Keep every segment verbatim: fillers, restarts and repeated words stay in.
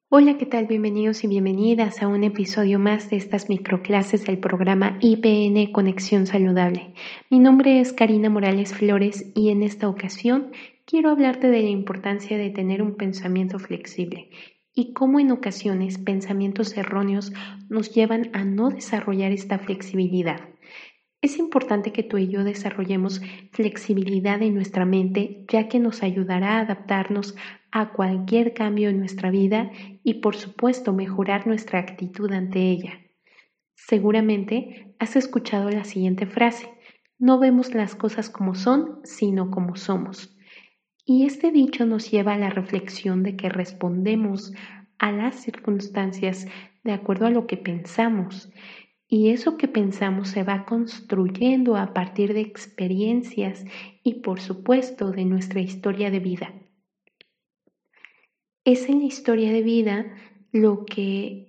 Hola, ¿qué tal? Bienvenidos y bienvenidas a un episodio más de estas microclases del programa I P N Conexión Saludable. Mi nombre es Karina Morales Flores y en esta ocasión quiero hablarte de la importancia de tener un pensamiento flexible y cómo en ocasiones pensamientos erróneos nos llevan a no desarrollar esta flexibilidad. Es importante que tú y yo desarrollemos flexibilidad en nuestra mente, ya que nos ayudará a adaptarnos a cualquier cambio en nuestra vida y, por supuesto, mejorar nuestra actitud ante ella. Seguramente has escuchado la siguiente frase: no vemos las cosas como son, sino como somos. Y este dicho nos lleva a la reflexión de que respondemos a las circunstancias de acuerdo a lo que pensamos. Y eso que pensamos se va construyendo a partir de experiencias y, por supuesto, de nuestra historia de vida. Es en la historia de vida lo que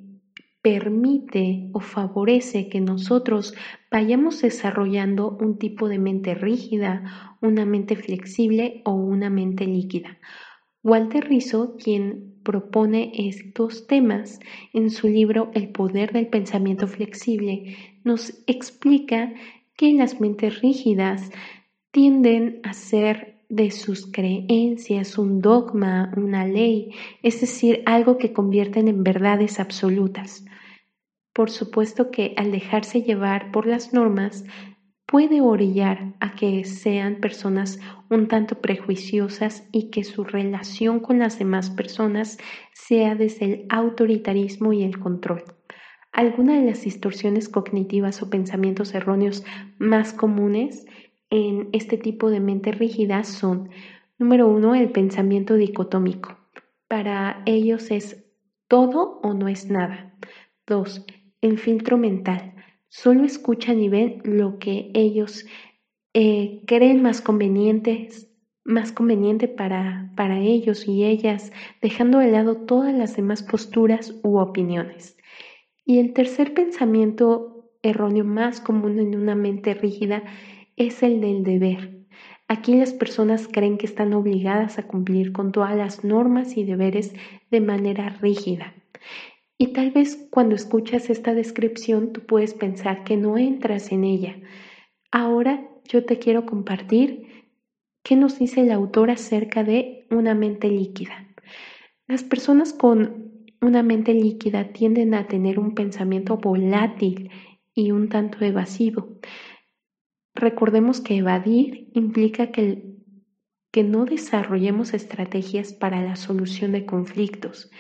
permite o favorece que nosotros vayamos desarrollando un tipo de mente rígida, una mente flexible o una mente líquida. Walter Rizzo, quien propone estos temas en su libro El poder del pensamiento flexible, nos explica que las mentes rígidas tienden a ser de sus creencias un dogma, una ley, es decir, algo que convierten en verdades absolutas. Por supuesto que al dejarse llevar por las normas, puede orillar a que sean personas un tanto prejuiciosas y que su relación con las demás personas sea desde el autoritarismo y el control. Algunas de las distorsiones cognitivas o pensamientos erróneos más comunes en este tipo de mente rígida son: número uno, el pensamiento dicotómico. Para ellos es todo o no es nada. Dos, el filtro mental. Solo escuchan y ven lo que ellos eh, creen más convenientes, más conveniente para, para ellos y ellas, dejando de lado todas las demás posturas u opiniones. Y el tercer pensamiento erróneo más común en una mente rígida es el del deber. Aquí las personas creen que están obligadas a cumplir con todas las normas y deberes de manera rígida. Y tal vez cuando escuchas esta descripción tú puedes pensar que no entras en ella. Ahora yo te quiero compartir qué nos dice el autor acerca de una mente líquida. Las personas con una mente líquida tienden a tener un pensamiento volátil y un tanto evasivo. Recordemos que evadir implica que, que no desarrollemos estrategias para la solución de conflictos.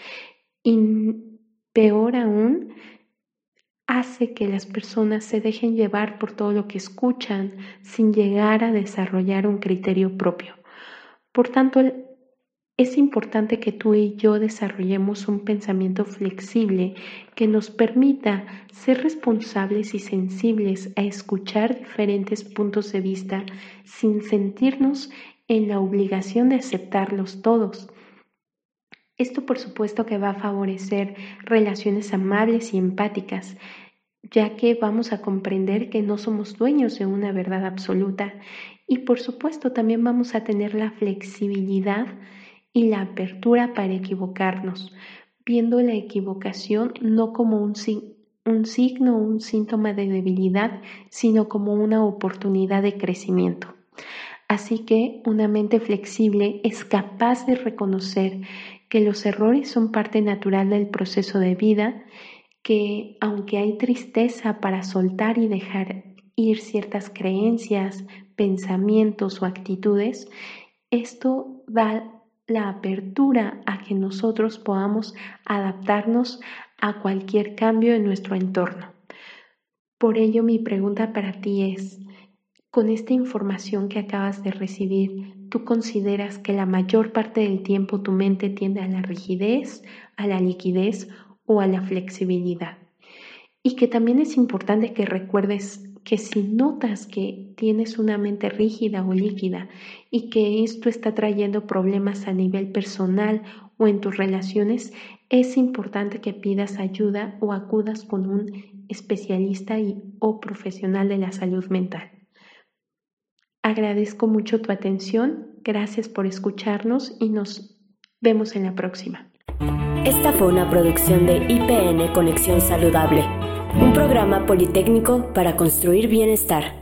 Y peor aún, hace que las personas se dejen llevar por todo lo que escuchan sin llegar a desarrollar un criterio propio. Por tanto, es importante que tú y yo desarrollemos un pensamiento flexible que nos permita ser responsables y sensibles a escuchar diferentes puntos de vista sin sentirnos en la obligación de aceptarlos todos. Esto, por supuesto, que va a favorecer relaciones amables y empáticas, ya que vamos a comprender que no somos dueños de una verdad absoluta y, por supuesto, también vamos a tener la flexibilidad y la apertura para equivocarnos, viendo la equivocación no como un, un signo o un síntoma de debilidad, sino como una oportunidad de crecimiento. Así que una mente flexible es capaz de reconocer que los errores son parte natural del proceso de vida, que aunque hay tristeza para soltar y dejar ir ciertas creencias, pensamientos o actitudes, esto da la apertura a que nosotros podamos adaptarnos a cualquier cambio en nuestro entorno. Por ello, mi pregunta para ti es: con esta información que acabas de recibir, ¿tú consideras que la mayor parte del tiempo tu mente tiende a la rigidez, a la liquidez o a la flexibilidad? Y que también es importante que recuerdes que si notas que tienes una mente rígida o líquida y que esto está trayendo problemas a nivel personal o en tus relaciones, es importante que pidas ayuda o acudas con un especialista y, o profesional de la salud mental. Agradezco mucho tu atención, gracias por escucharnos y nos vemos en la próxima. Esta fue una producción de I P N Conexión Saludable, un programa politécnico para construir bienestar.